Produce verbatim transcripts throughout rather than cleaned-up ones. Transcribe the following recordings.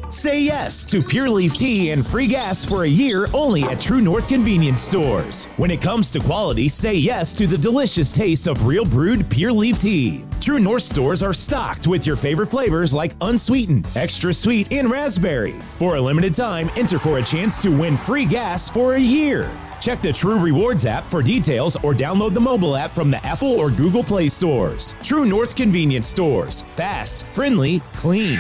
Say yes to Pure Leaf Tea and free gas for a year only at True North Convenience Stores. When it comes to quality, say yes to the delicious taste of real brewed Pure Leaf Tea. True North stores are stocked with your favorite flavors like unsweetened, extra sweet, and raspberry. For a limited time, enter for a chance to win free gas for a year. Check the True Rewards app for details or download the mobile app from the Apple or Google Play stores. True North Convenience Stores. Fast, friendly, clean.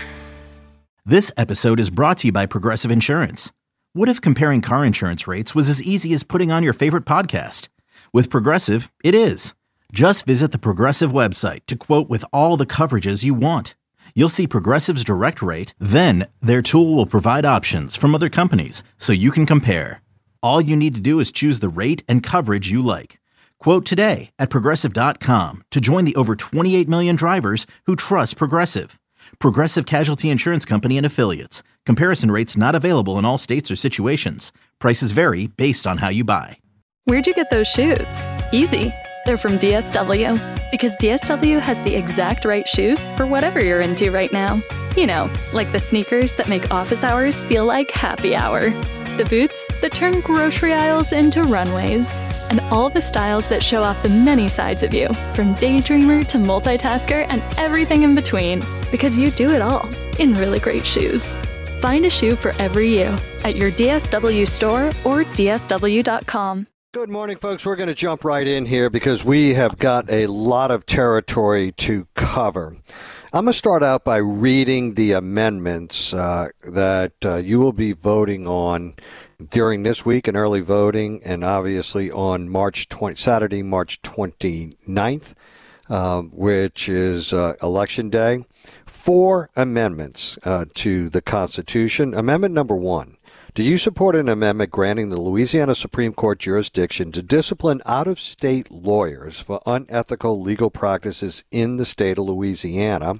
This episode is brought to you by Progressive Insurance. What if comparing car insurance rates was as easy as putting on your favorite podcast? With Progressive, it is. Just visit the Progressive website to quote with all the coverages you want. You'll see Progressive's direct rate, then their tool will provide options from other companies so you can compare. All you need to do is choose the rate and coverage you like. Quote today at Progressive dot com to join the over twenty-eight million drivers who trust Progressive. Progressive Casualty Insurance Company and Affiliates. Comparison rates not available in all states or situations. Prices vary based on how you buy. Where'd you get those shoes? Easy. They're from D S W. Because D S W has the exact right shoes for whatever you're into right now. You know, like the sneakers that make office hours feel like happy hour. The boots that turn grocery aisles into runways. And all the styles that show off the many sides of you, from daydreamer to multitasker and everything in between, because you do it all in really great shoes. Find a shoe for every you at your D S W store or D S W dot com. Good morning, folks. We're going to jump right in here because we have got a lot of territory to cover. I'm going to start out by reading the amendments uh, that uh, you will be voting on during this week in early voting, and obviously on March twentieth, Saturday, March twenty-ninth, uh, which is uh, Election Day. Four amendments uh, to the Constitution. Amendment number one. Do you support an amendment granting the Louisiana Supreme Court jurisdiction to discipline out-of-state lawyers for unethical legal practices in the state of Louisiana,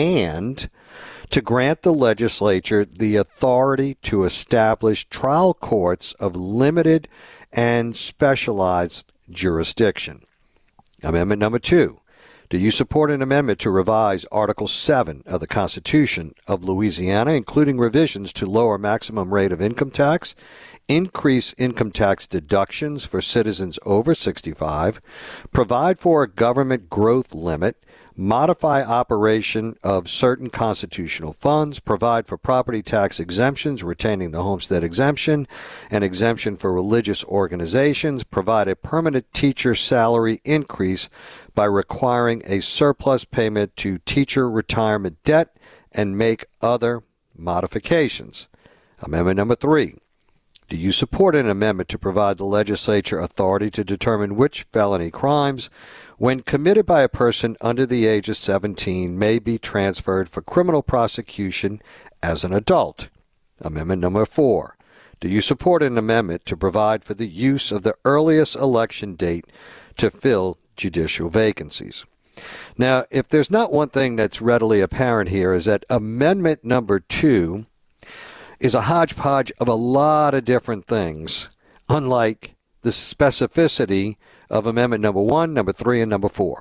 and to grant the legislature the authority to establish trial courts of limited and specialized jurisdiction? Amendment number two. Do you support an amendment to revise Article seven of the Constitution of Louisiana, including revisions to lower maximum rate of income tax, increase income tax deductions for citizens over sixty-five, provide for a government growth limit, modify operation of certain constitutional funds, provide for property tax exemptions, retaining the homestead exemption, an exemption for religious organizations, provide a permanent teacher salary increase by requiring a surplus payment to teacher retirement debt, and make other modifications. Amendment number three. Do you support an amendment to provide the legislature authority to determine which felony crimes, when committed by a person under the age of seventeen, may be transferred for criminal prosecution as an adult? Amendment number four. Do you support an amendment to provide for the use of the earliest election date to fill judicial vacancies? Now, if there's not one thing that's readily apparent here, is that amendment number two is a hodgepodge of a lot of different things, unlike the specificity of amendment number one, number three, and number four.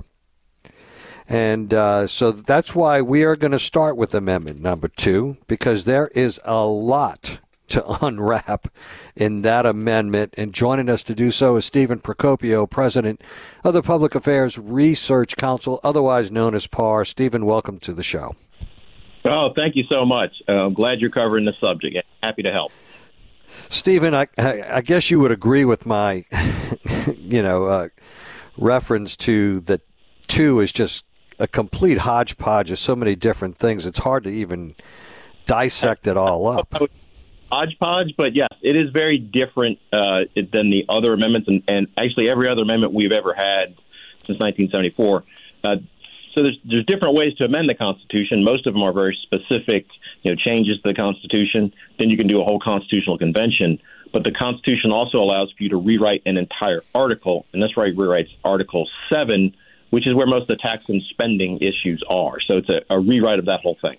And uh, so that's why we are going to start with amendment number two, because there is a lot to unwrap in that amendment. And joining us to do so is Stephen Procopio, president of the Public Affairs Research Council, otherwise known as P A R. Stephen, welcome to the show. Oh, thank you so much. Uh, I'm glad you're covering the subject. Happy to help. Stephen, I, I, I guess you would agree with my, you know, uh, reference to that two is just a complete hodgepodge of so many different things. It's hard to even dissect it all up. Hodgepodge, but yes, it is very different uh, than the other amendments, and, and actually every other amendment we've ever had since nineteen seventy-four. Uh, so there's there's different ways to amend the Constitution. Most of them are very specific, you know, changes to the Constitution. Then you can do a whole constitutional convention. But the Constitution also allows for you to rewrite an entire article, and this right rewrites Article seven, which is where most of the tax and spending issues are. So it's a, a rewrite of that whole thing.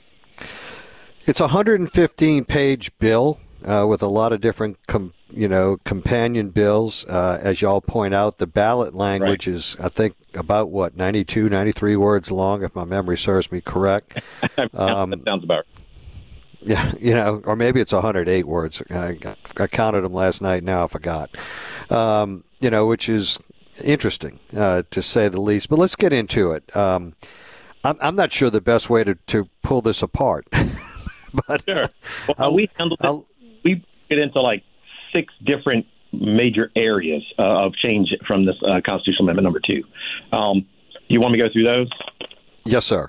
It's a one hundred fifteen page bill uh, with a lot of different, com- you know, companion bills. Uh, as y'all point out, the ballot language right. is, I think, about, what, ninety-two, ninety-three words long, if my memory serves me correct. Um, that sounds about right. Yeah, you know, or maybe it's one hundred eight words. I, I counted them last night. Now I forgot. Um, you know, which is interesting uh, to say the least. But let's get into it. Um, I'm, I'm not sure the best way to, to pull this apart. but sure. Well, we handled it. I'll, we get into like six different major areas uh, of change from this uh, constitutional amendment number two. Um, you want me to go through those? Yes, sir.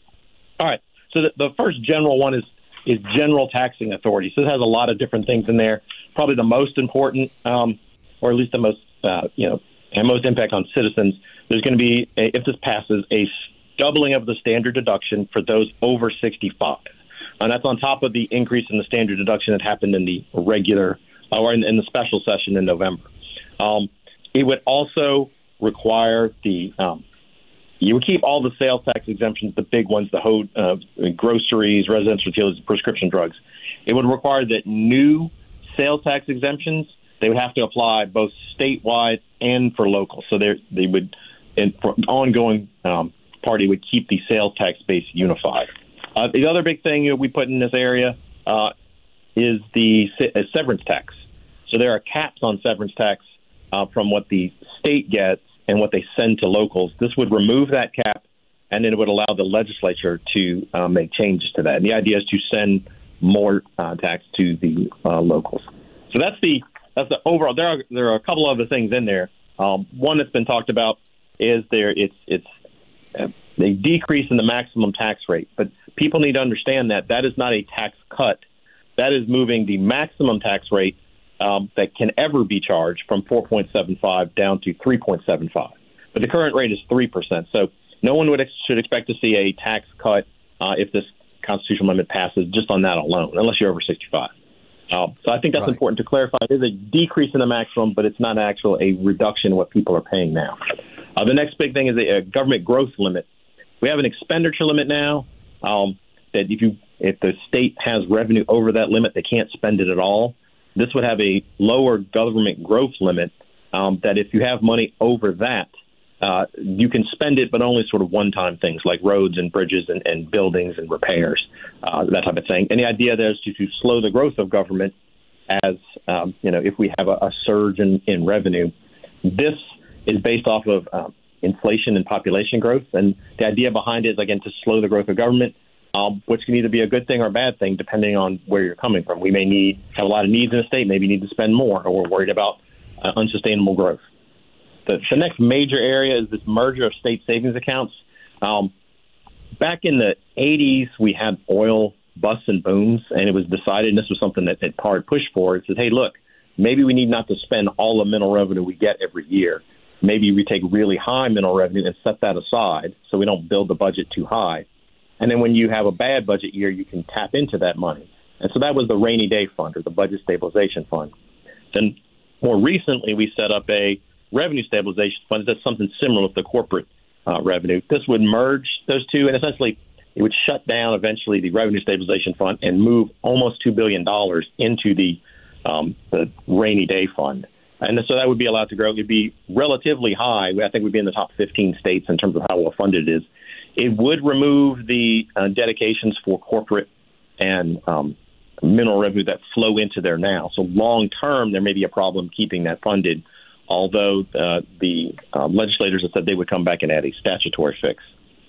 All right. So the, the first general one is is general taxing authority. So it has a lot of different things in there. Probably the most important, um, or at least the most, uh, you know, and most impact on citizens. There's going to be, a, if this passes, a doubling of the standard deduction for those over sixty-five, and that's on top of the increase in the standard deduction that happened in the regular or in, in the special session in November. Um, it would also require the um, You would keep all the sales tax exemptions, the big ones, the whole, uh, groceries, residential utilities, prescription drugs. It would require that new sales tax exemptions, they would have to apply both statewide and for local. So they would, and for ongoing um, party, would keep the sales tax base unified. Uh, the other big thing that we put in this area uh, is the uh, severance tax. So there are caps on severance tax uh, from what the state gets and what they send to locals. This would remove that cap, and then it would allow the legislature to uh, make changes to that. And the idea is to send more uh, tax to the uh, locals. So that's the that's the overall. There are there are a couple other things in there. Um, one that's been talked about is there it's it's a decrease in the maximum tax rate, but people need to understand that that is not a tax cut. That is moving the maximum tax rate Um, that can ever be charged from four point seven five down to three point seven five. But the current rate is three percent. So no one would ex- should expect to see a tax cut uh, if this constitutional amendment passes just on that alone, unless you're over sixty-five. Uh, so I think that's right. Important to clarify. It is a decrease in the maximum, but it's not actual a reduction in what people are paying now. Uh, the next big thing is a, a government growth limit. We have an expenditure limit now um, that if you if the state has revenue over that limit, they can't spend it at all. This would have a lower government growth limit um, that if you have money over that, uh, you can spend it, but only sort of one-time things like roads and bridges and, and buildings and repairs, uh, that type of thing. And the idea there is to, to slow the growth of government as, um, you know, if we have a, a surge in, in revenue. This is based off of um, inflation and population growth. And the idea behind it is, again, to slow the growth of government. Um, which can either be a good thing or a bad thing, depending on where you're coming from. We may need have a lot of needs in the state, maybe need to spend more, or we're worried about uh, unsustainable growth. The, the next major area is this merger of state savings accounts. Um, back in the eighties, we had oil busts and booms, and it was decided, and this was something that, that P A R pushed for. It says, hey, look, maybe we need not to spend all the mineral revenue we get every year. Maybe we take really high mineral revenue and set that aside so we don't build the budget too high. And then when you have a bad budget year, you can tap into that money. And so that was the rainy day fund or the budget stabilization fund. Then more recently, we set up a revenue stabilization fund that's something similar with the corporate uh, revenue. This would merge those two, and essentially it would shut down eventually the revenue stabilization fund and move almost two billion dollars into the, um, the rainy day fund. And so that would be allowed to grow. It would be relatively high. I think we'd be in the top fifteen states in terms of how well funded it is. It would remove the uh, dedications for corporate and um, mineral revenue that flow into there now. So long term, there may be a problem keeping that funded, although uh, the uh, legislators have said they would come back and add a statutory fix.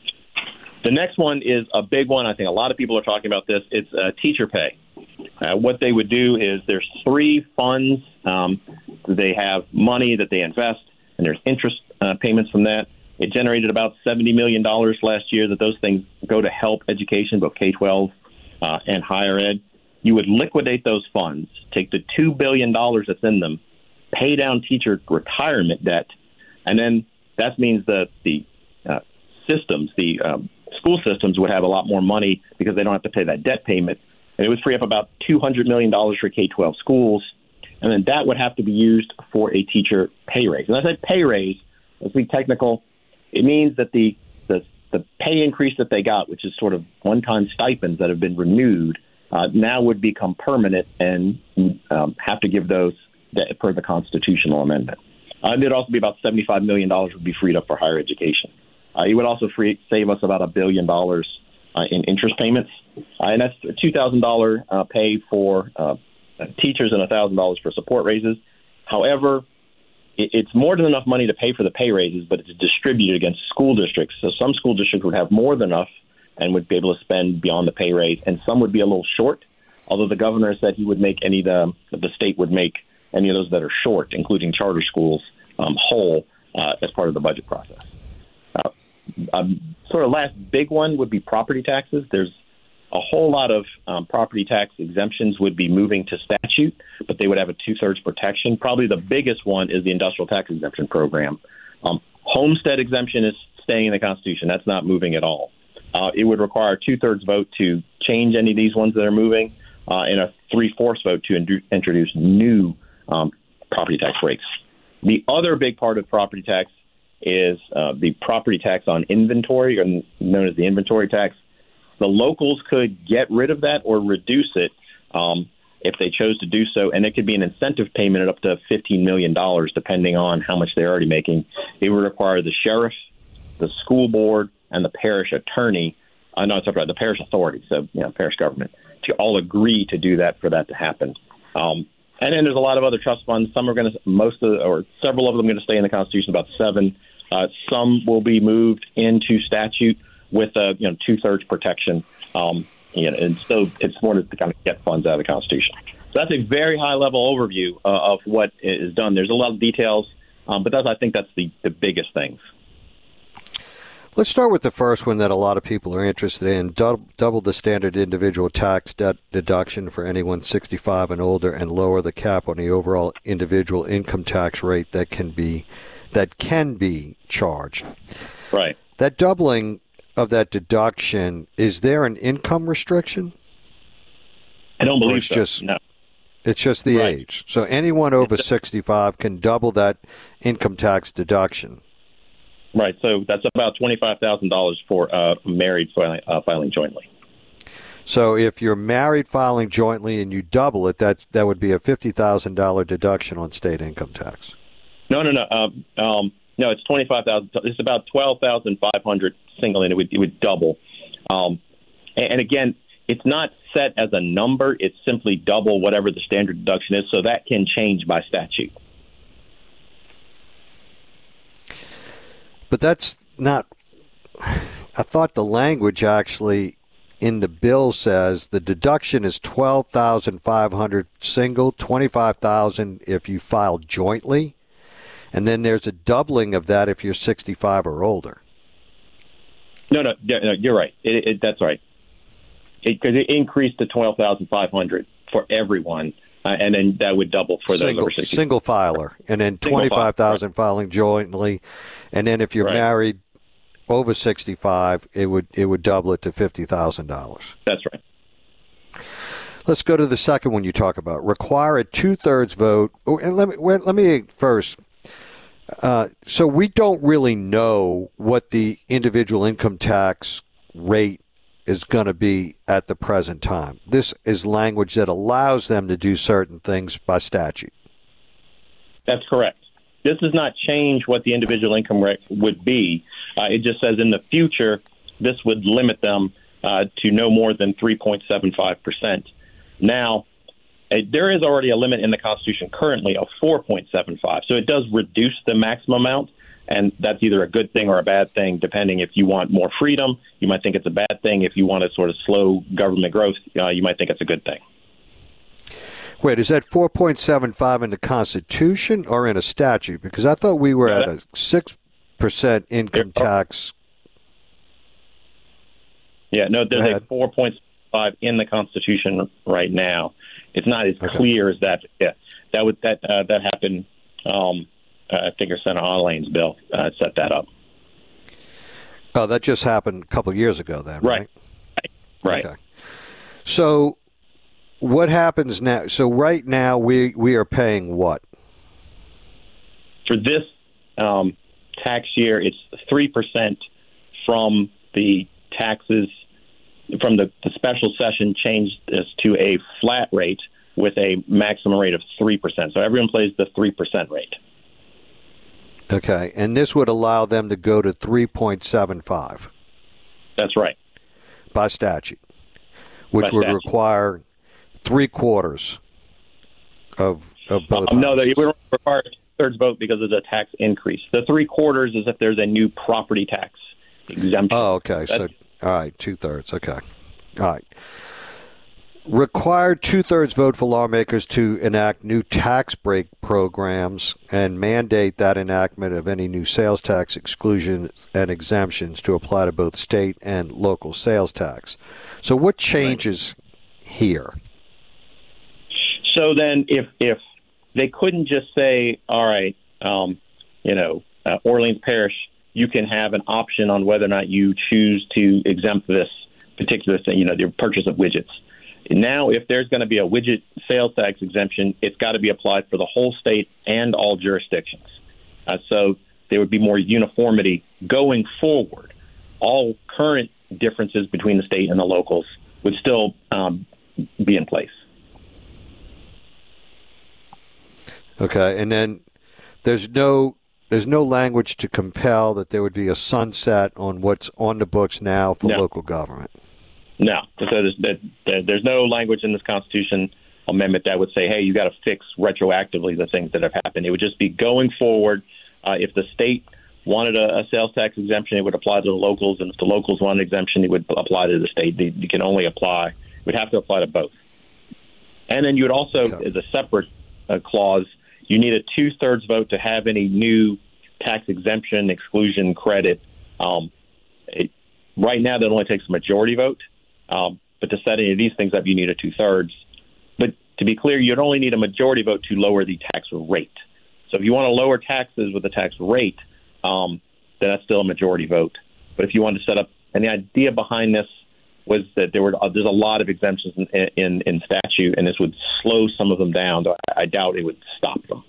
The next one is a big one. I think a lot of people are talking about this. It's uh, teacher pay. Uh, what they would do is there's three funds. Um, they have money that they invest, and there's interest uh, payments from that. It generated about seventy million dollars last year that those things go to help education, both K twelve uh, and higher ed. You would liquidate those funds, take the two billion dollars that's in them, pay down teacher retirement debt, and then that means that the uh, systems, the um, school systems would have a lot more money because they don't have to pay that debt payment. And it would free up about two hundred million dollars for K twelve schools, and then that would have to be used for a teacher pay raise. And I say pay raise, let's be technical. It means that the, the the pay increase that they got, which is sort of one-time stipends that have been renewed, uh, now would become permanent and um, have to give those per the constitutional amendment. Uh, it would also be about seventy-five million dollars would be freed up for higher education. Uh, it would also free, save us about a billion dollars uh, in interest payments. Uh, and that's a two thousand dollars uh, pay for uh, teachers and one thousand dollars for support raises. However, it, it's more than enough money to pay for the pay raises, but it's distributed against school districts. So some school districts would have more than enough and would be able to spend beyond the pay raise, and some would be a little short, although the governor said he would make any, the, the state would make any of those that are short, including charter schools, um, whole uh, as part of the budget process. Uh, um, sort of last big one would be property taxes. There's a whole lot of um, property tax exemptions would be moving to statute, but they would have a two-thirds protection. Probably the biggest one is the industrial tax exemption program. Um, homestead exemption is staying in the Constitution. That's not moving at all. Uh, it would require a two-thirds vote to change any of these ones that are moving, uh, and a three-fourths vote to in- introduce new um, property tax rates. The other big part of property tax is uh, the property tax on inventory, or known as the inventory tax. The locals could get rid of that or reduce it um, if they chose to do so, and it could be an incentive payment at up to fifteen million dollars, depending on how much they're already making. It would require the sheriff, the school board, and the parish attorney, uh, no, sorry, the parish authority, so you know, parish government, to all agree to do that for that to happen. Um, and then there's a lot of other trust funds. Some are going to, most of, or several of them are going to stay in the Constitution, about seven. Uh, some will be moved into statute with a you know two-thirds protection. Um, you know, and so it's more to kind of get funds out of the Constitution. So that's a very high-level overview uh, of what is done. There's a lot of details, um, but that's, I think that's the, the biggest things. Let's start with the first one that a lot of people are interested in, double, double the standard individual tax debt deduction for anyone sixty-five and older, and lower the cap on the overall individual income tax rate that can be that can be charged. Right. That doubling of that deduction, is there an income restriction? I don't believe it's so. Just, no. It's just the right. age. So anyone over sixty-five can double that income tax deduction. Right. So that's about twenty-five thousand dollars for uh, married filing, uh, filing jointly. So if you're married filing jointly and you double it, that that would be a fifty thousand dollars deduction on state income tax. No, no, no. Um, um, no, it's twenty-five thousand dollars. It's about twelve thousand five hundred dollars single, and it would, it would double. Um, and, and again, it's not set as a number. It's simply double whatever the standard deduction is, so that can change by statute. But that's not – I thought the language actually in the bill says the deduction is twelve thousand five hundred dollars single, twenty-five thousand dollars if you file jointly, and then there's a doubling of that if you're sixty-five or older. No, no, no you're right. It, it, that's right. Because it, it increased to twelve thousand five hundred dollars for everyone. Uh, and then that would double for single, those over sixty. Single filer, and then twenty-five thousand dollars right. filing jointly, and then if you're right. married over sixty-five, it would it would double it to fifty thousand dollars. That's right. Let's go to the second one you talk about. Require a two-thirds vote. Oh, and let me let me first. Uh, so we don't really know what the individual income tax rate is going to be at the present time. This is language that allows them to do certain things by statute. That's correct. This does not change what the individual income rate would be. Uh, it just says in the future, this would limit them uh, to no more than three point seven five percent. Now, uh, there is already a limit in the Constitution currently of four point seven five, so it does reduce the maximum amount. And that's either a good thing or a bad thing, depending if you want more freedom. You might think it's a bad thing. If you want to sort of slow government growth, uh, you might think it's a good thing. Wait, is that four point seven five in the Constitution or in a statute? Because I thought we were yeah, at a six percent income tax. Yeah, no, there's a four point five in the Constitution right now. It's not as okay. clear as that. Yeah, that would that uh, that happened. Um, Uh, I think it's Senator Allane's bill uh, set that up. Oh, that just happened a couple of years ago then, right? Right. Right. Okay. So what happens now? So right now we, we are paying what? For this um, tax year, it's three percent from the taxes, from the, the special session changed this to a flat rate with a maximum rate of three percent. So everyone pays the three percent rate. Okay, and this would allow them to go to three point seven five. That's right. by statute, which by would statute. require three quarters of, of both um, No, houses. they would require a two-thirds vote because of the tax increase. The three quarters is if there's a new property tax exemption. Oh, okay. That's, so, all right, two-thirds. Okay. All right. Required two-thirds vote for lawmakers to enact new tax break programs and mandate that enactment of any new sales tax exclusions and exemptions to apply to both state and local sales tax. So what changes right. here? So then if if they couldn't just say, all right, um, you know, uh, Orleans Parish, you can have an option on whether or not you choose to exempt this particular thing, you know, the purchase of widgets. Now, if there's going to be a widget sales tax exemption, it's got to be applied for the whole state and all jurisdictions. Uh, so there would be more uniformity going forward. All current differences between the state and the locals would still um, be in place. Okay, and then there's no there's no language to compel that there would be a sunset on what's on the books now for no. local government. No, so there's, there's no language in this Constitution amendment that would say, hey, you got to fix retroactively the things that have happened. It would just be going forward. Uh, if the state wanted a, a sales tax exemption, it would apply to the locals, and if the locals wanted an exemption, it would apply to the state. They, you can only apply, would have to apply to both. And then you would also, okay. as a separate uh, clause, you need a two-thirds vote to have any new tax exemption, exclusion, credit. Um, it, right now, that only takes a majority vote. Um, but to set any of these things up, you need a two-thirds. But to be clear, you'd only need a majority vote to lower the tax rate. So if you want to lower taxes with the tax rate, um, then that's still a majority vote. But if you want to set up, and the idea behind this was that there were uh, there's a lot of exemptions in, in, in statute, and this would slow some of them down. Though I, I doubt it would stop them.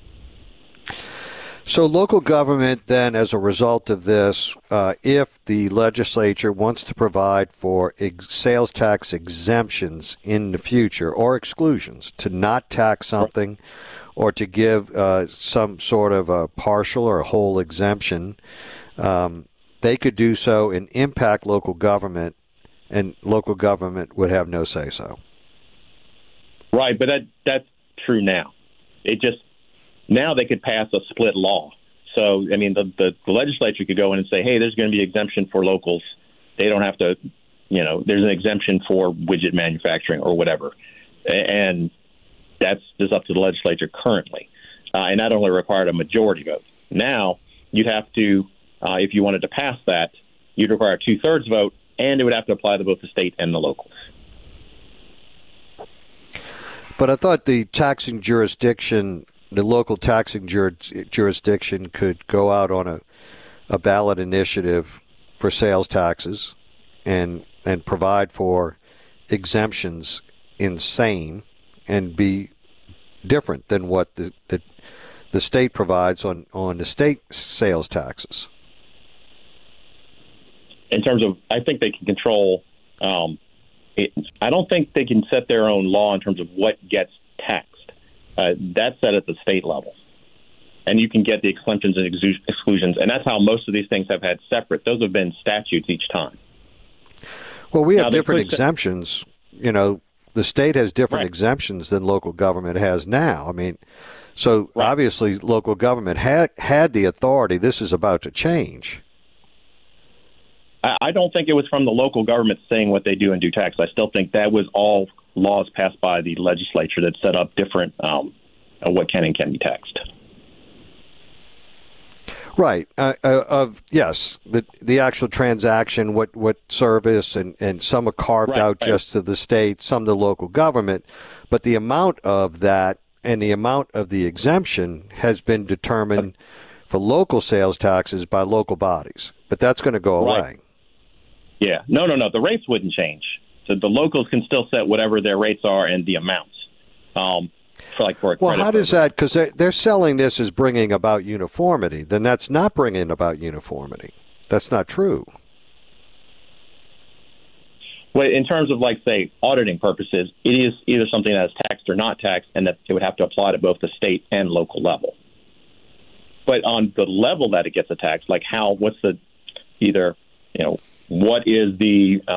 So local government then, as a result of this, uh, if the legislature wants to provide for ex- sales tax exemptions in the future or exclusions, to not tax something or to give uh, some sort of a partial or a whole exemption, um, they could do so and impact local government, and local government would have no say-so. Right, but that that's true now. It just Now they could pass a split law. So, I mean, the, the, the legislature could go in and say, hey, there's going to be exemption for locals. They don't have to, you know, there's an exemption for widget manufacturing or whatever. And that's just up to the legislature currently. Uh, and that only required a majority vote. Now, you'd have to, uh, if you wanted to pass that, you'd require a two-thirds vote, and it would have to apply to both the state and the locals. But I thought the taxing jurisdiction, the local taxing jur- jurisdiction could go out on a, a ballot initiative for sales taxes and and provide for exemptions in same and be different than what the, the, the state provides on, on the state sales taxes. In terms of, I think they can control, um, it, I don't think they can set their own law in terms of what gets taxed. Uh, that's set at the state level. And you can get the exemptions and exu- exclusions, and that's how most of these things have had separate. Those have been statutes each time. Well, we have now, different set- exemptions. You know, the state has different right. exemptions than local government has now. I mean, so right. obviously local government had had the authority. This is about to change. I, I don't think it was from the local government saying what they do and do tax. I still think that was all laws passed by the legislature that set up different um, uh, what can and can be taxed. Right. Uh, uh, of yes, the the actual transaction, what, what service, and, and some are carved right, out right. just to the state, some to local government, but the amount of that and the amount of the exemption has been determined for local sales taxes by local bodies. But that's going to go right. away. Yeah. No, no, no. The rates wouldn't change. So the locals can still set whatever their rates are and the amounts. Um, for like for a well, credit how does program. that? Because they're, they're selling this as bringing about uniformity. Then that's not bringing about uniformity. That's not true. Well, in terms of, like, say, auditing purposes, it is either something that is taxed or not taxed, and that it would have to apply to both the state and local level. But on the level that it gets taxed, like how, what's the, either, you know, what is the um,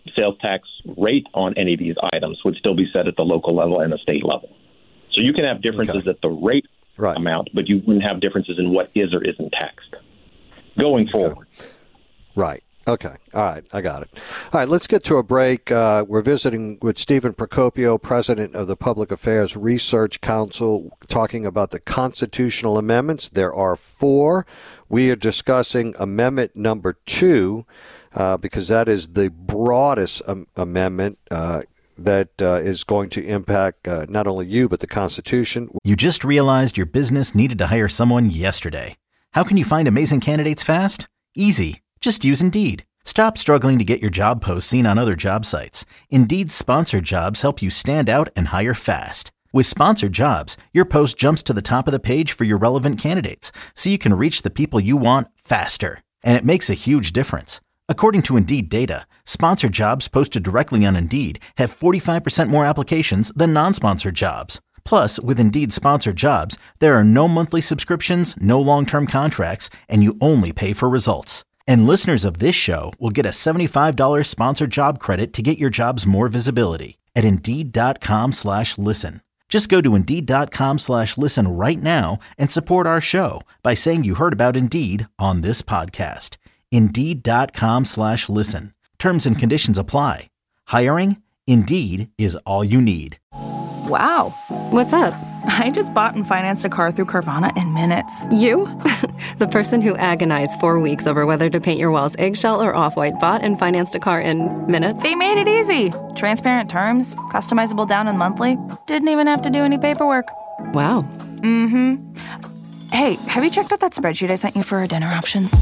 sales tax rate on any of these items would still be set at the local level and the state level. So you can have differences okay. at the rate right. amount, but you wouldn't have differences in what is or isn't taxed going forward. Okay. Right. Okay. All right. I got it. All right. Let's get to a break. Uh, we're visiting with Stephen Procopio, president of the Public Affairs Research Council, talking about the constitutional amendments. There are four. We are discussing amendment number two uh, because that is the broadest um, amendment uh, that uh, is going to impact uh, not only you, but the Constitution. You just realized your business needed to hire someone yesterday. How can you find amazing candidates fast? Easy. Just use Indeed. Stop struggling to get your job posts seen on other job sites. Indeed's sponsored jobs help you stand out and hire fast. With sponsored jobs, your post jumps to the top of the page for your relevant candidates, so you can reach the people you want faster. And it makes a huge difference. According to Indeed data, sponsored jobs posted directly on Indeed have forty-five percent more applications than non-sponsored jobs. Plus, with Indeed sponsored jobs, there are no monthly subscriptions, no long-term contracts, and you only pay for results. And listeners of this show will get a seventy-five dollars sponsored job credit to get your jobs more visibility at Indeed.com slash listen. Just go to Indeed.com slash listen right now and support our show by saying you heard about Indeed on this podcast. Indeed.com slash listen. Terms and conditions apply. Hiring? Indeed is all you need. Wow. What's up? I just bought and financed a car through Carvana in minutes. You? The person who agonized four weeks over whether to paint your walls eggshell or off-white bought and financed a car in minutes? They made it easy. Transparent terms, customizable down and monthly. Didn't even have to do any paperwork. Wow. Mm-hmm. Hey, have you checked out that spreadsheet I sent you for our dinner options?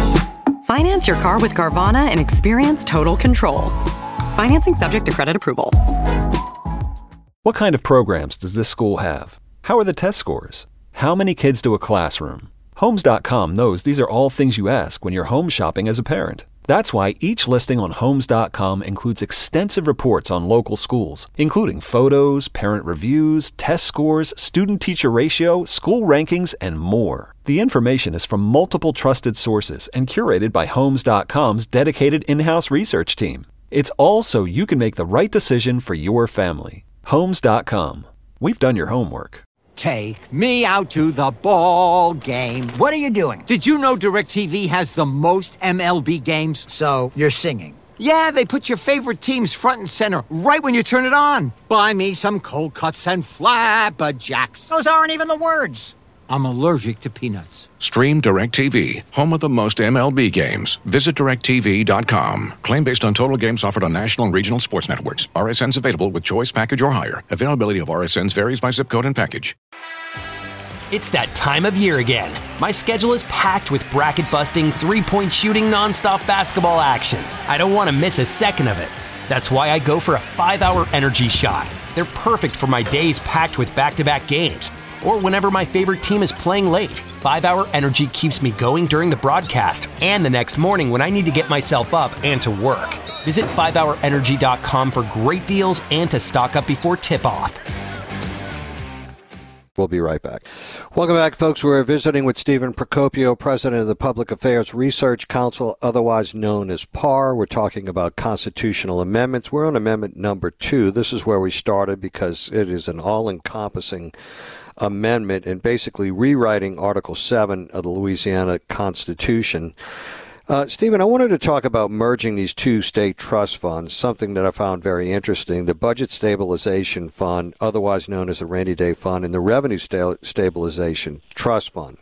Finance your car with Carvana and experience total control. Financing subject to credit approval. What kind of programs does this school have? How are the test scores? How many kids do a classroom? Homes dot com knows these are all things you ask when you're home shopping as a parent. That's why each listing on Homes dot com includes extensive reports on local schools, including photos, parent reviews, test scores, student-teacher ratio, school rankings, and more. The information is from multiple trusted sources and curated by Homes dot com's dedicated in-house research team. It's all so you can make the right decision for your family. Homes dot com. We've done your homework. Take me out to the ball game. What are you doing? Did you know DirecTV has the most M L B games? So, you're singing? Yeah, they put your favorite teams front and center right when you turn it on. Buy me some cold cuts and flapjacks. Those aren't even the words. I'm allergic to peanuts. Stream DirecTV, home of the most M L B games. Visit direct T V dot com. Claim based on total games offered on national and regional sports networks. R S Ns available with choice package or higher. Availability of R S Ns varies by zip code and package. It's that time of year again. My schedule is packed with bracket-busting, three-point shooting, nonstop basketball action. I don't want to miss a second of it. That's why I go for a five-hour energy shot. They're perfect for my days packed with back-to-back games, or whenever my favorite team is playing late. five-hour energy keeps me going during the broadcast and the next morning when I need to get myself up and to work. Visit five hour energy dot com for great deals and to stock up before tip-off. We'll be right back. Welcome back, folks. We're visiting with Stephen Procopio, president of the Public Affairs Research Council, otherwise known as P A R. We're talking about constitutional amendments. We're on amendment number two. This is where we started because it is an all-encompassing amendment and basically rewriting Article seven of the Louisiana Constitution. Uh, Stephen, I wanted to talk about merging these two state trust funds, something that I found very interesting. The Budget Stabilization Fund, otherwise known as the Rainy Day Fund, and the Revenue Sta- Stabilization Trust Fund.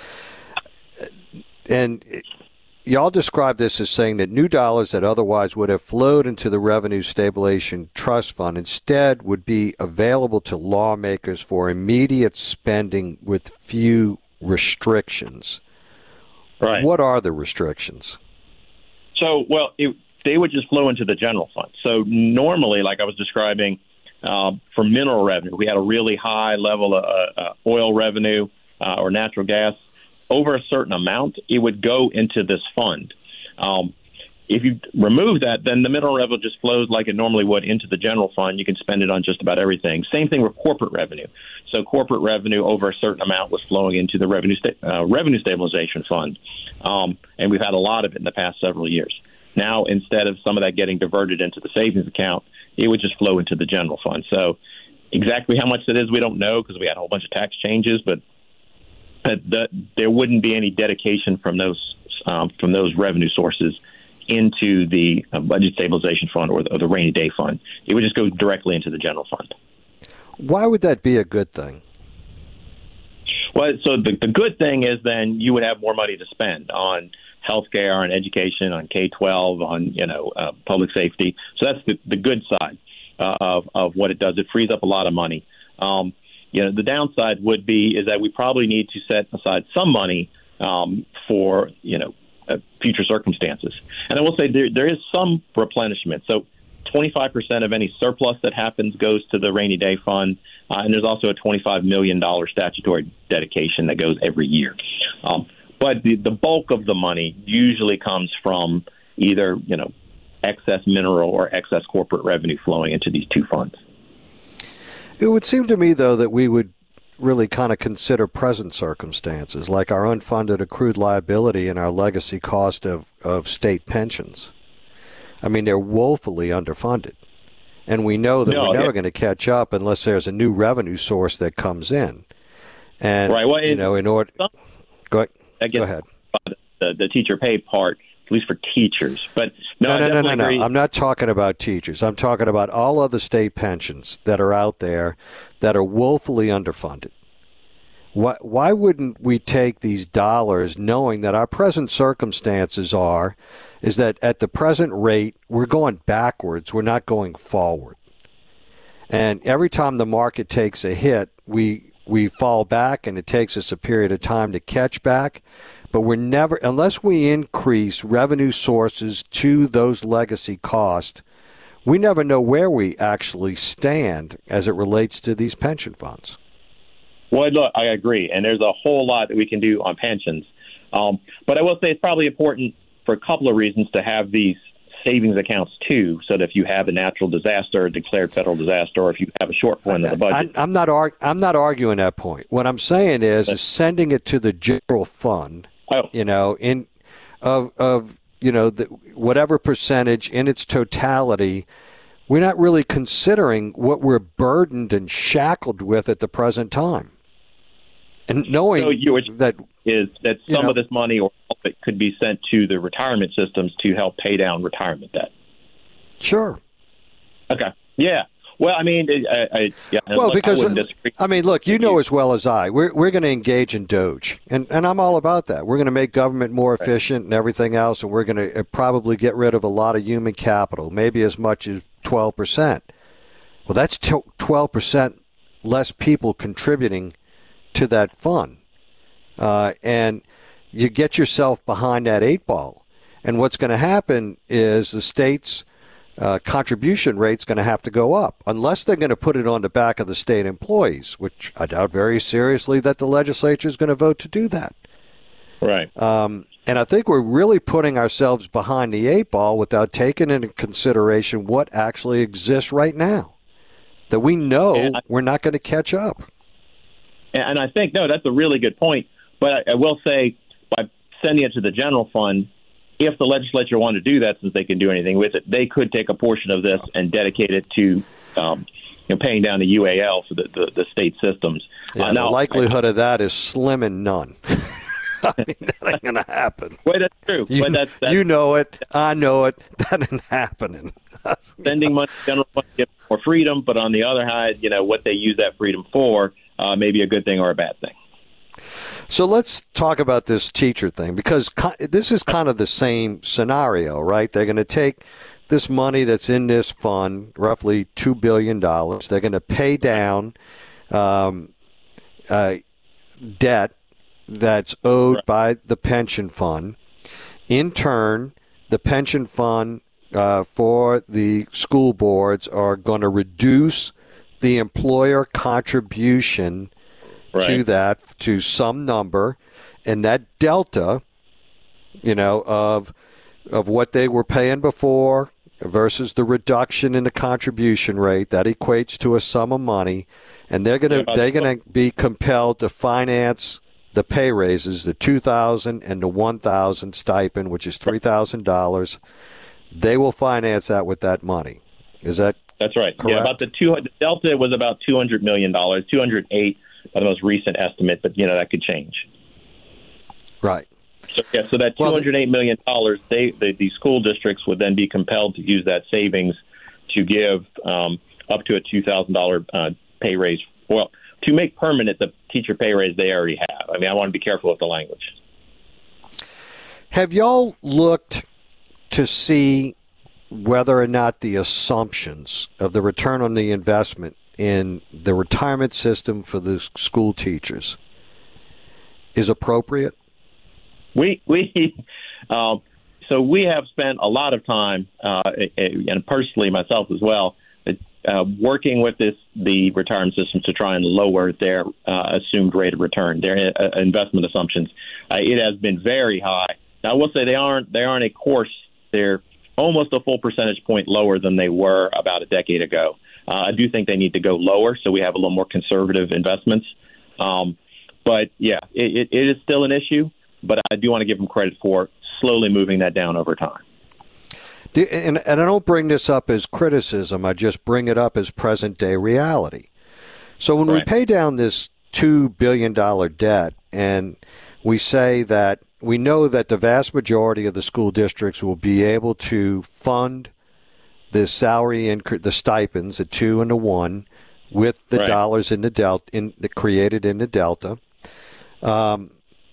And y'all describe this as saying that new dollars that otherwise would have flowed into the Revenue Stabilization Trust Fund instead would be available to lawmakers for immediate spending with few restrictions. Right. What are the restrictions? So, well, it, they would just flow into the general fund. So normally, like I was describing, uh, for mineral revenue, we had a really high level of uh, uh, oil revenue uh, or natural gas. Over a certain amount, it would go into this fund. Um, if you remove that, then the mineral revenue just flows like it normally would into the general fund. You can spend it on just about everything. Same thing with corporate revenue. So corporate revenue over a certain amount was flowing into the revenue sta- uh, revenue stabilization fund, um, and we've had a lot of it in the past several years. Now, instead of some of that getting diverted into the savings account, it would just flow into the general fund. So exactly how much that is, we don't know because we had a whole bunch of tax changes, but the, there wouldn't be any dedication from those um, from those revenue sources into the uh, budget stabilization fund or the, or the rainy day fund. It would just go directly into the general fund. Why would that be a good thing? Well, so the, the good thing is then you would have more money to spend on healthcare, on education, on K twelve, on you know uh, public safety. So that's the, the good side uh, of of what it does. It frees up a lot of money. Um, you know, the downside would be is that we probably need to set aside some money um, for you know uh, future circumstances. And I will say there there is some replenishment. So twenty-five percent of any surplus that happens goes to the rainy day fund. Uh, and there's also a twenty-five million dollars statutory dedication that goes every year. Um, but the, the bulk of the money usually comes from either, you know, excess mineral or excess corporate revenue flowing into these two funds. It would seem to me, though, that we would really kind of consider present circumstances, like our unfunded accrued liability and our legacy cost of, of state pensions. I mean, they're woefully underfunded. And we know that no, we're never yeah. going to catch up unless there's a new revenue source that comes in. And, right. Well, you know, in order... Go, go ahead. The, the teacher pay part, at least for teachers. But no, no, no, no, no, no. I'm not talking about teachers. I'm talking about all other state pensions that are out there that are woefully underfunded. Why, why wouldn't we take these dollars knowing that our present circumstances are is that at the present rate, we're going backwards. We're not going forward. And every time the market takes a hit, we we fall back, and it takes us a period of time to catch back. But we're never, unless we increase revenue sources to those legacy costs, we never know where we actually stand as it relates to these pension funds. Well, look, I agree. And there's a whole lot that we can do on pensions. Um, but I will say it's probably important for a couple of reasons to have these savings accounts too, so that if you have a natural disaster, a declared federal disaster, or if you have a shortfall in the budget. I, I'm not arg- I'm not arguing that point. What I'm saying is, is sending it to the general fund, oh. you know, in of of you know the, whatever percentage in its totality. We're not really considering what we're burdened and shackled with at the present time, and knowing so you, that is that some know, of this money or all of it could be sent to the retirement systems to help pay down retirement debt. Sure. Okay. Yeah. Well, I mean, I, I, yeah. Well, look, because I, I mean, look, you know as well as I, we're we're going to engage in Doge, and and I'm all about that. We're going to make government more efficient and everything else, and we're going to probably get rid of a lot of human capital, maybe as much as twelve percent. Well, that's twelve percent less people contributing to that fund, uh, and you get yourself behind that eight ball. And what's going to happen is the state's Uh, contribution rate's going to have to go up unless they're going to put it on the back of the state employees, which I doubt very seriously that the legislature is going to vote to do that. Right. Um, and I think we're really putting ourselves behind the eight ball without taking into consideration what actually exists right now, that we know I, we're not going to catch up. And I think, no, that's a really good point. But I, I will say, by sending it to the general fund, if the legislature wanted to do that, since they can do anything with it, they could take a portion of this and dedicate it to um, you know, paying down the U A L for the, the, the state systems. Yeah, uh, now, the likelihood I, of that is slim and none. I mean, that ain't going to happen. Well, that's true. You, but that's, that's, you know it. I know it. That ain't happening. Sending money to general fund gives more freedom, but on the other hand, you know, what they use that freedom for uh, may be a good thing or a bad thing. So let's talk about this teacher thing, because this is kind of the same scenario, right? They're going to take this money that's in this fund, roughly two billion dollars. They're going to pay down um, uh, debt that's owed by the pension fund. In turn, the pension fund uh, for the school boards are going to reduce the employer contribution Right. to that, to some number, and that delta, you know, of of what they were paying before versus the reduction in the contribution rate, that equates to a sum of money, and they're gonna yeah, they're gonna be compelled to finance the pay raises, the two thousand and the one thousand stipend, which is three thousand dollars they will finance that with that money. Is that That's right. correct? Yeah, about the two. The delta was about two hundred million dollars, two hundred eight by the most recent estimate, but you know that could change. Right. So yeah, so that two hundred eight million dollars, they the, the school districts would then be compelled to use that savings to give um, up to a two thousand dollar uh, pay raise. Well, to make permanent the teacher pay raise they already have. I mean, I want to be careful with the language. Have y'all looked to see whether or not the assumptions of the return on the investment in the retirement system for the school teachers is appropriate? We we um, so we have spent a lot of time, uh, and personally myself as well, uh, working with this the retirement systems to try and lower their uh, assumed rate of return, their uh, investment assumptions. Uh, it has been very high. Now, I will say they aren't they aren't a course. They're almost a full percentage point lower than they were about a decade ago. Uh, I do think they need to go lower, so we have a little more conservative investments. Um, but yeah, it, it is still an issue. But I do want to give them credit for slowly moving that down over time. And, and I don't bring this up as criticism. I just bring it up as present-day reality. So when Right. we pay down this two billion dollars debt and we say that we know that the vast majority of the school districts will be able to fund the salary and the stipends, the two and the one, with the Right. dollars in the delta, in the created in the delta, um,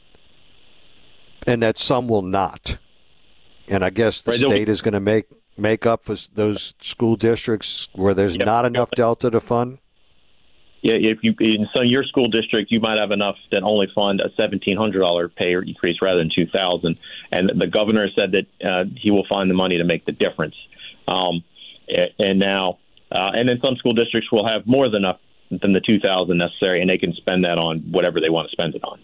and that some will not. And I guess the Right, state is going to make make up for those school districts where there's Yep. not enough delta to fund. Yeah, if you in so your school district, you might have enough that only fund a seventeen hundred dollar pay increase rather than two thousand. And the governor said that uh, he will find the money to make the difference. Um, and now, uh, and then some school districts will have more than enough than the two thousand necessary, and they can spend that on whatever they want to spend it on.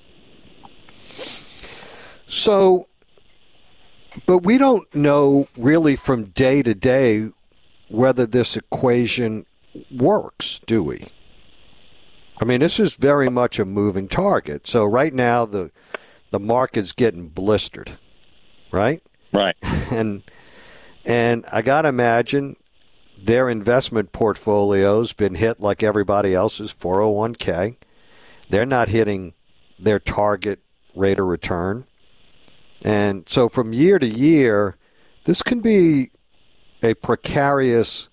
So, but we don't know really from day to day whether this equation works, do we? I mean, this is very much a moving target. So right now the the market's getting blistered, right? Right. And and I got to imagine their investment portfolio's been hit like everybody else's four oh one k. They're not hitting their target rate of return. And so from year to year, this can be a precarious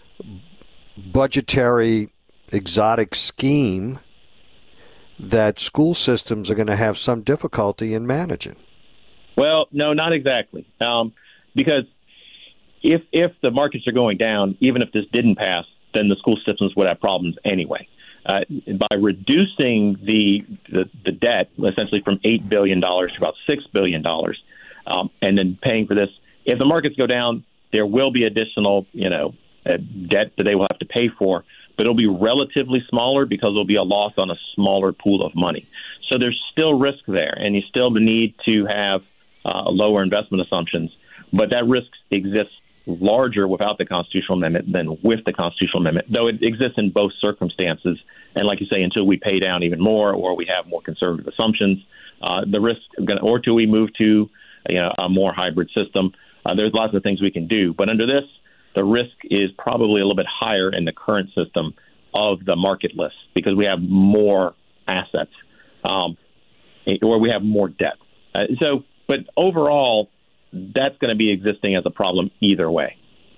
budgetary exotic scheme that school systems are going to have some difficulty in managing. Well, no, not exactly. Um, because if if the markets are going down, even if this didn't pass, then the school systems would have problems anyway. Uh, by reducing the, the the debt essentially from eight billion dollars to about six billion dollars, um, and then paying for this, if the markets go down, there will be additional, you know, uh, debt that they will have to pay for, but it'll be relatively smaller because there'll be a loss on a smaller pool of money. So there's still risk there, and you still need to have uh, lower investment assumptions, but that risk exists larger without the constitutional amendment than with the constitutional amendment, though it exists in both circumstances. And like you say, until we pay down even more or we have more conservative assumptions, uh, the risk, or until we move to you know, a more hybrid system, uh, there's lots of things we can do. But under this, the risk is probably a little bit higher in the current system of the market list because we have more assets um, or we have more debt. Uh, so, but overall, that's going to be existing as a problem either way.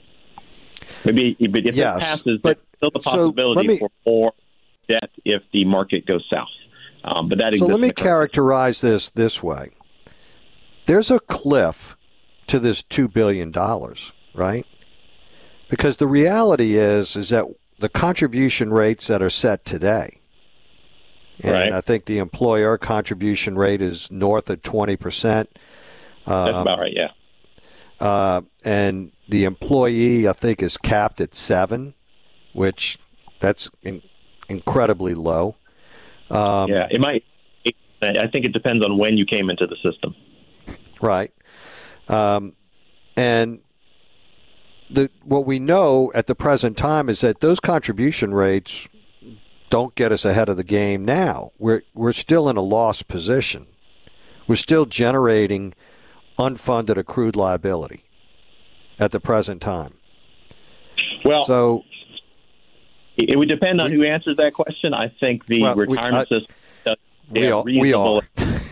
Maybe but if yes, it passes, but, there's still the possibility so me, for more debt if the market goes south. Um, but that so let me current. characterize this this way. There's a cliff to this two billion dollars, right? Because the reality is is that the contribution rates that are set today, and right. I think the employer contribution rate is north of twenty percent. That's um, about right, yeah. Uh, and the employee, I think, is capped at seven, which that's in, incredibly low. Um, yeah, it might. It, I think it depends on when you came into the system. Right. Um, and the what we know at the present time is that those contribution rates don't get us ahead of the game now. We're we're still in a loss position. We're still generating unfunded accrued liability. at the present time. Well, so it would depend on who answers that question. I think the well, retirement we, I, system does we all, we all.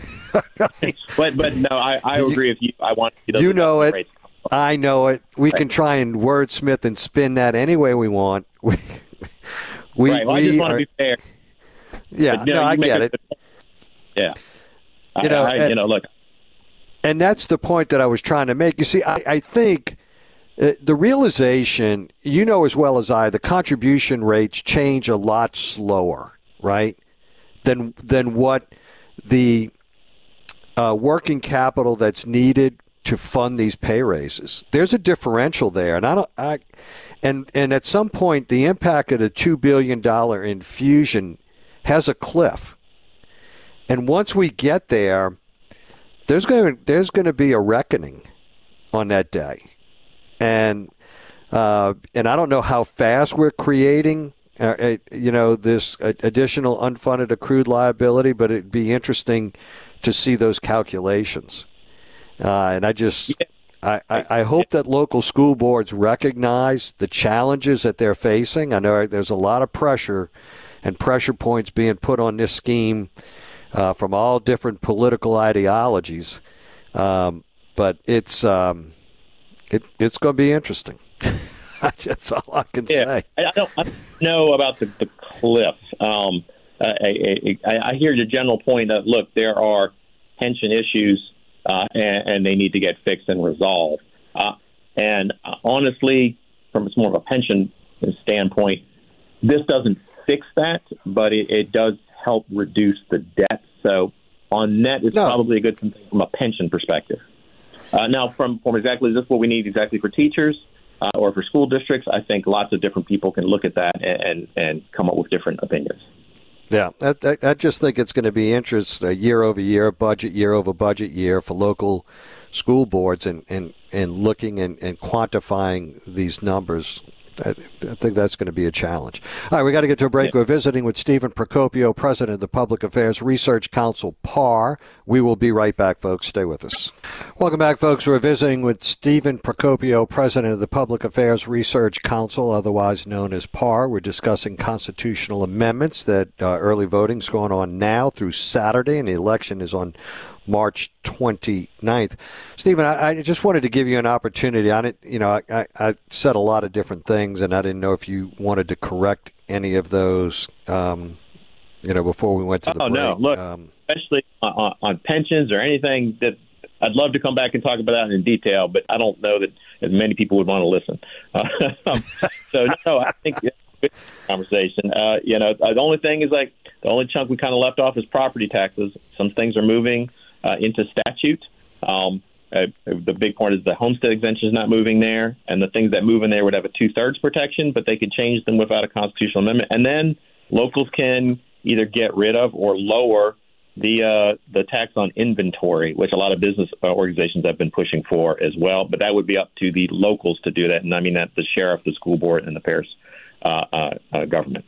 but but no, I, I you, agree with you. I want you, you know it. I know it. We can try and wordsmith and spin that any way we want. We, we, right. Well, we I just want are, to be fair. Yeah, but, you know, no, I get it. Yeah. You know, I, I, and, you know, look. And that's the point that I was trying to make. You see, I, I think uh, the realization, you know as well as I, the contribution rates change a lot slower, right, than than what the uh, working capital that's needed to fund these pay raises. There's a differential there, and I don't. I, and and at some point, the impact of the two billion dollar infusion has a cliff, and once we get there, there's going to, there's going to be a reckoning on that day, and uh, and I don't know how fast we're creating, uh, uh, you know, this uh, additional unfunded accrued liability, but it'd be interesting to see those calculations. Uh, and I just, I, I, I hope that local school boards recognize the challenges that they're facing. I know there's a lot of pressure and pressure points being put on this scheme uh, from all different political ideologies. Um, but it's um, it, it's going to be interesting. That's all I can yeah, say. I don't, I don't know about the, the cliff. Um, I, I, I hear the general point that, look, there are pension issues Uh, and, and they need to get fixed and resolved. Uh, and uh, honestly, from it's more of a pension standpoint, this doesn't fix that, but it, it does help reduce the debt. So on net, it's no. probably a good thing from a pension perspective. Uh, now, from, from exactly is this what we need exactly for teachers uh, or for school districts, I think lots of different people can look at that and, and, and come up with different opinions. Yeah, I, I, I just think it's going to be interest uh, year over year, budget year over budget year for local school boards and, and, and looking and, and quantifying these numbers. I, I think that's going to be a challenge. All right, we got to get to a break. Yeah. We're visiting with Stephen Procopio, president of the Public Affairs Research Council, P A R. We will be right back, folks. Stay with us. Welcome back, folks. We're visiting with Stephen Procopio, president of the Public Affairs Research Council, otherwise known as P A R. We're discussing constitutional amendments that uh, early voting is going on now through Saturday, and the election is on March twenty-ninth. Stephen, I, I just wanted to give you an opportunity. I didn't, you know, I, I said a lot of different things, and I didn't know if you wanted to correct any of those, um, you know, before we went to the oh, break. no, look, um, especially on, on pensions or anything that I'd love to come back and talk about that in detail, but I don't know that as many people would want to listen. Uh, so, no, I think it's a good conversation. Uh, you know, the only thing is like the only chunk we kind of left off is property taxes. Some things are moving Uh, into statute. Um, uh, the big point is the homestead exemption is not moving there, and the things that move in there would have a two-thirds protection, but they could change them without a constitutional amendment. And then locals can either get rid of or lower the uh, the tax on inventory, which a lot of business organizations have been pushing for as well. But that would be up to the locals to do that, and I mean that the sheriff, the school board, and the parish uh, uh, uh, government.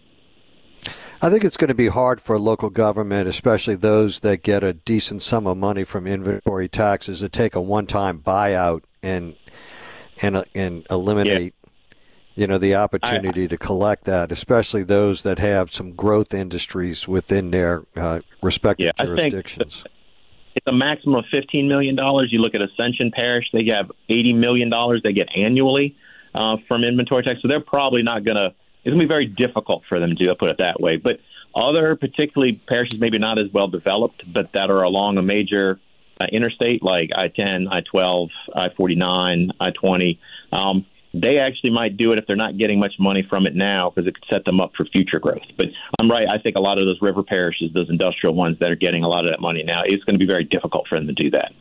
I think it's going to be hard for local government, especially those that get a decent sum of money from inventory taxes, to take a one-time buyout and and and eliminate, yeah. you know, the opportunity I, to collect that, especially those that have some growth industries within their uh, respective yeah, jurisdictions. I think it's a maximum of fifteen million dollars. You look at Ascension Parish; they have eighty million dollars they get annually uh, from inventory tax, so they're probably not going to. It's going to be very difficult for them to do, I'll put it that way. But other, particularly parishes maybe not as well developed, but that are along a major uh, interstate like I ten, I twelve, I forty-nine, I twenty, um, they actually might do it if they're not getting much money from it now because it could set them up for future growth. But I'm right. I think a lot of those river parishes, those industrial ones that are getting a lot of that money now, it's going to be very difficult for them to do that.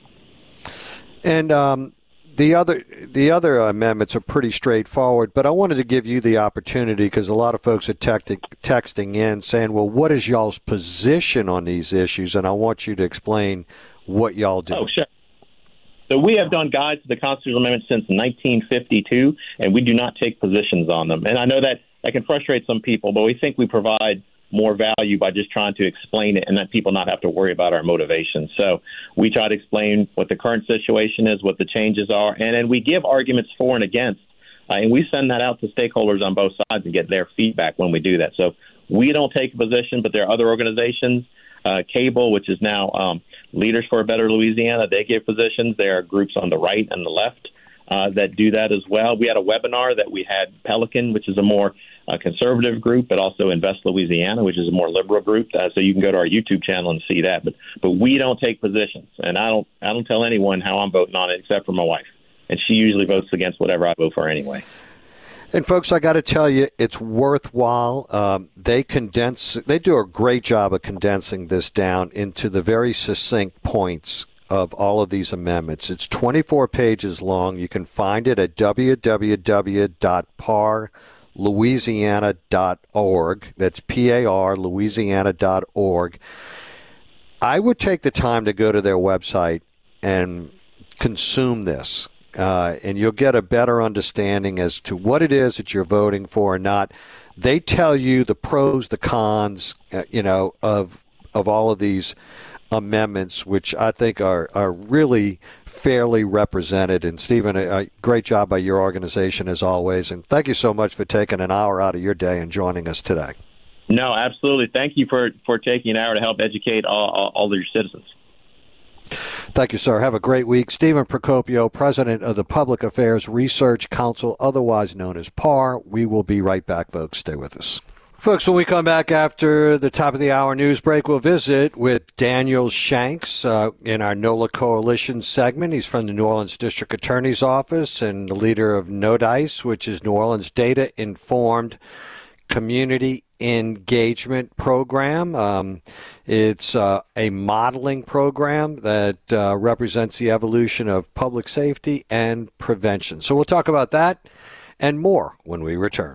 And um The other the other amendments are pretty straightforward, but I wanted to give you the opportunity because a lot of folks are texting, texting in saying, well, what is y'all's position on these issues? And I want you to explain what y'all do. Oh, sure. So we have done guides to the constitutional amendments since nineteen fifty-two, and we do not take positions on them. And I know that that can frustrate some people, but we think we provide more value by just trying to explain it and let people not have to worry about our motivation. So we try to explain what the current situation is, what the changes are, and then we give arguments for and against. Uh, and we send that out to stakeholders on both sides and get their feedback when we do that. So we don't take a position, but there are other organizations, uh, Cable, which is now um, Leaders for a Better Louisiana, they give positions. There are groups on the right and the left uh, that do that as well. We had a webinar that we had Pelican, which is a more uh, conservative group, but also Invest Louisiana, which is a more liberal group. Uh, so you can go to our YouTube channel and see that. But but we don't take positions, and I don't I don't tell anyone how I'm voting on it except for my wife, and she usually votes against whatever I vote for anyway. And, folks, I got to tell you, it's worthwhile. Um, they condense, they do a great job of condensing this down into the very succinct points of all of these amendments. It's twenty-four pages long. You can find it at w w w dot par louisiana dot org. That's P A R, louisiana dot org. I would take the time to go to their website and consume this. Uh, and you'll get a better understanding as to what it is that you're voting for or not. They tell you the pros, the cons, uh, you know, of of all of these amendments, which I think are, are really fairly represented. And, Stephen, a, a great job by your organization as always. And thank you so much for taking an hour out of your day and joining us today. No, absolutely. Thank you for, for taking an hour to help educate all, all, all of your citizens. Thank you, sir. Have a great week. Stephen Procopio, president of the Public Affairs Research Council, otherwise known as P A R. We will be right back, folks. Stay with us. Folks, when we come back after the top of the hour news break, we'll visit with Daniel Shanks uh, in our NOLA Coalition segment. He's from the New Orleans District Attorney's Office and the leader of NODICE, which is New Orleans Data Informed Community Engagement Program. Um, it's uh, a modeling program that uh, represents the evolution of public safety and prevention. So we'll talk about that and more when we return.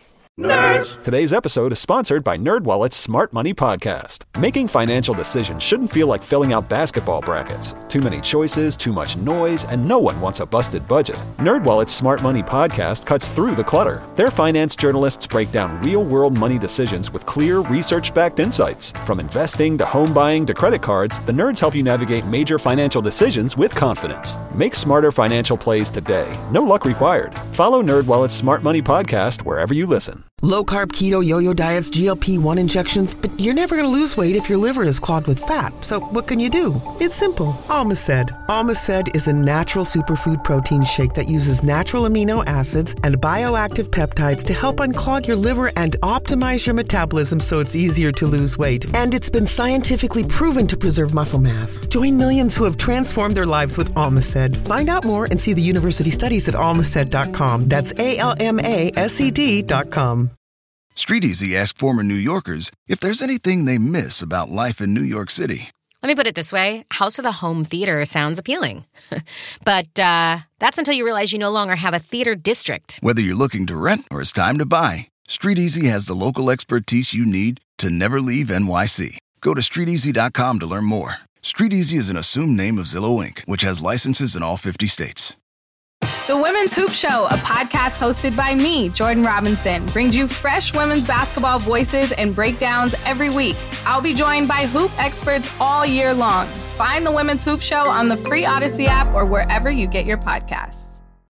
Nerds! Today's episode is sponsored by NerdWallet's Smart Money Podcast. Making financial decisions shouldn't feel like filling out basketball brackets. Too many choices, too much noise, and no one wants a busted budget. NerdWallet's Smart Money Podcast cuts through the clutter. Their finance journalists break down real-world money decisions with clear, research-backed insights. From investing to home buying to credit cards, the nerds help you navigate major financial decisions with confidence. Make smarter financial plays today. No luck required. Follow NerdWallet's Smart Money Podcast wherever you listen. Low-carb, keto, yo-yo diets, G L P one injections, but you're never going to lose weight if your liver is clogged with fat. So what can you do? It's simple. Almaced. Almaced is a natural superfood protein shake that uses natural amino acids and bioactive peptides to help unclog your liver and optimize your metabolism so it's easier to lose weight. And it's been scientifically proven to preserve muscle mass. Join millions who have transformed their lives with Almaced. Find out more and see the university studies at almaced dot com. That's A L M A S E D dot com. StreetEasy asked former New Yorkers if there's anything they miss about life in New York City. Let me put it this way. House with a home theater sounds appealing. But uh, that's until you realize you no longer have a theater district. Whether you're looking to rent or it's time to buy, StreetEasy has the local expertise you need to never leave N Y C. Go to street easy dot com to learn more. StreetEasy is an assumed name of Zillow Incorporated, which has licenses in all fifty states. The Women's Hoop Show, a podcast hosted by me, Jordan Robinson, brings you fresh women's basketball voices and breakdowns every week. I'll be joined by hoop experts all year long. Find The Women's Hoop Show on the free Odyssey app or wherever you get your podcasts.